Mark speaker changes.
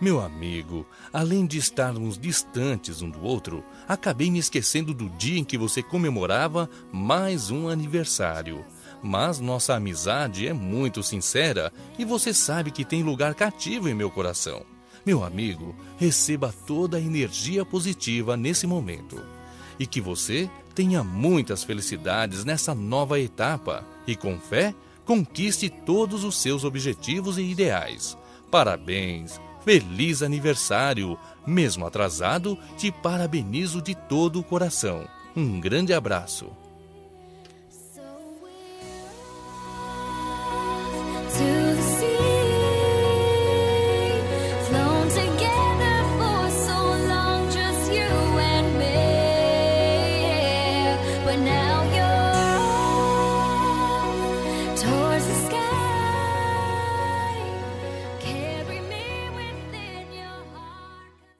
Speaker 1: Meu amigo, além de estarmos distantes um do outro, acabei me esquecendo do dia em que você comemorava mais um aniversário. Mas nossa amizade é muito sincera e você sabe que tem lugar cativo em meu coração. Meu amigo, receba toda a energia positiva nesse momento. E que você tenha muitas felicidades nessa nova etapa e, com fé, conquiste todos os seus objetivos e ideais. Parabéns! Feliz aniversário! Mesmo atrasado, te parabenizo de todo o coração. Um grande abraço.